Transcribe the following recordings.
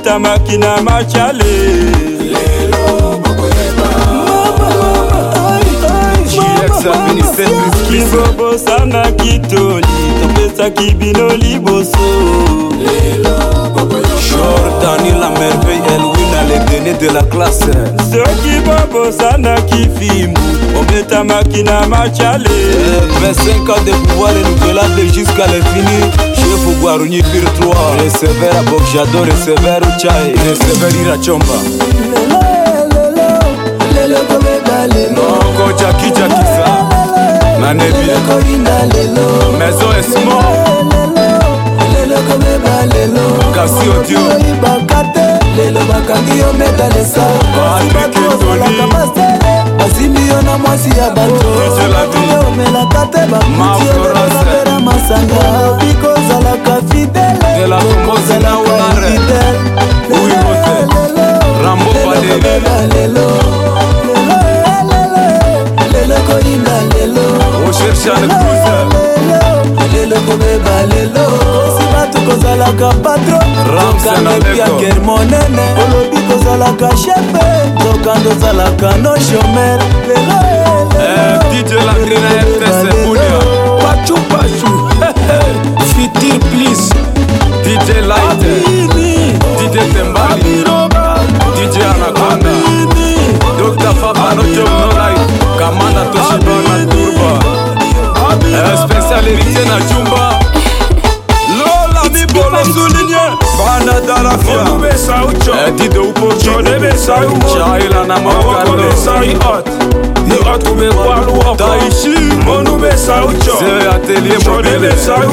Obeta makina machale Lelo bokoyeba Kibobo sana kitoli Topesa kibino liboso Lelo bokoyeba Jordani la merveille Elwina les données de la classe Soki bobo sana kifimbu Obeta makina machale 25 ans de pouvoir renouvelable jusqu'à l'infini Chef Guaruni Pire 3 Receveur à Bokjado, receveur Uchai Receveur Irachomba Lelo komeba lelo Nongo Jackie Jakisa Nanebi Maison Esmo Lelo komeba lelo Kasi Audio Lelo bakangi yo metalesa Bazimbi yo na mwasi ya bato Omelaka te bakuti yo bera masanga Biko zalaka fidele Kozalaka fidele Rambo Valérie Lelo kolinda lelo Ocherchan Cruiser Lelo komeba lelo Si batu kozalaka patro Ramsey ya germonene Olobi kozalaka shepe Tokando zalaka no shomer Lelo DJ Landrina FTS Bounia Pachu pachu Fitir please DJ Light DJ Tembali DJ Anaconda Dr. Fabano Job No Life Kamanda Toshibana Turba Spécial héritier na Jumba Lola mi bolo souligné Bana Darafia Dido Upo Chaila na Makarno Taishi C'est atelier mobile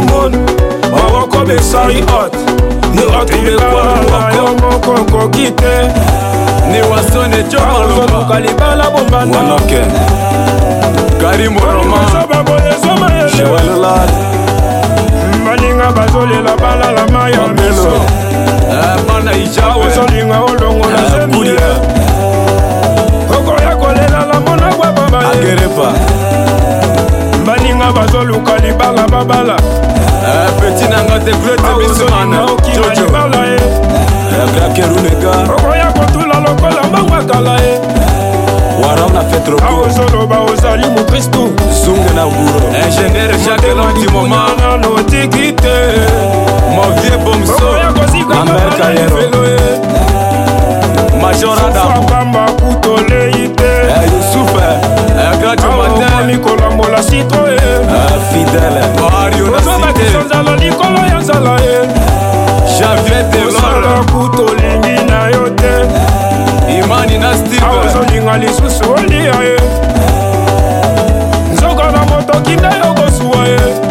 Ni wasone Jomba Wanoke Karimu Roma Chevalolad Malinga bazolela balala maya Melo Mana Ijawe Ozolinga olongo na zemie Koko ya kolela la mona kwa baba Agerepa Malinga bazoluka libala babala Petit nanga te grete bisumana Jojo Grakerunega Koko ya kotula lokola mawakala Waram na Fetroko Aozoloba ozali mu Kristo Zunge na Uguro Ingénieur Jacques Lanti Momana Notikite Mon vieux Bomso Amber Kayero Major Adam Kamba kutoleite Youssoufe Gradio Matin Mikolambola Citroën Fidèle Mario Nasite Sanzala Nikolo Yanzala Javier Delora kutolingi na yote Imani na Steve Aozolinga lisusu olia Nzoka na moto kinda yokosuwa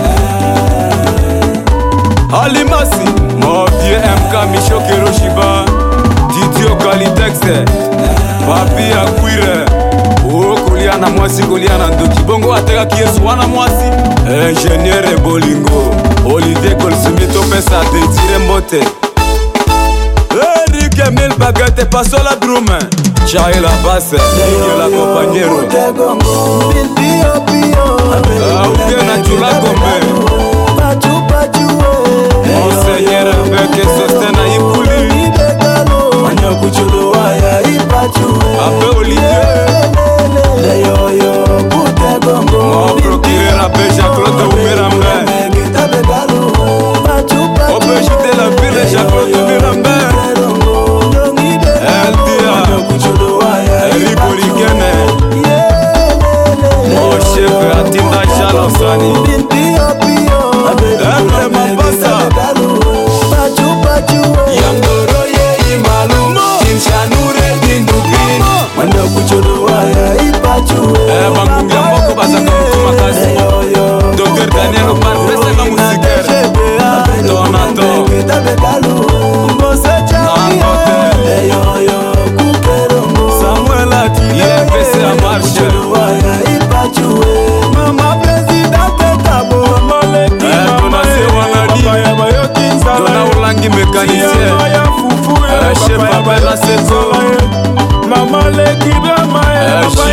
Alimasi Mon vieux MK Micho Kiroshiba Didio Kalitex Papi Akwire Kolia na mwasi kolia na ndoki Bongo ateka kiesu wana mwasi Ingénieur Bolingo Olivier Kolsumito pesa Detire Mbote Eric Emile Baguette Paso la drume Chai la basse Nike la compagnero Ukiena chula kombe Monseigneur Beke Sostena Ipuli Ape Olivier Mon procureur Ape Jacques-Claude Oumirambe Ope jite la ville Jacques-Claude Oumirambe Eric Origene Mon chef Atinda Jalosani Ente Mambasa Yangoro ye imalu Tinshanure dindubi Wanda kuchoro waya ipachu Bangungia moko basaka mkumakasi Dr. Daniel Opan pesa ka musikere Donato Samuel Ati Yepese a marche Mama presidente tabo Donase Wanadi Dona Ulangi mécanicien Chef Babela Sezo Mama leki bama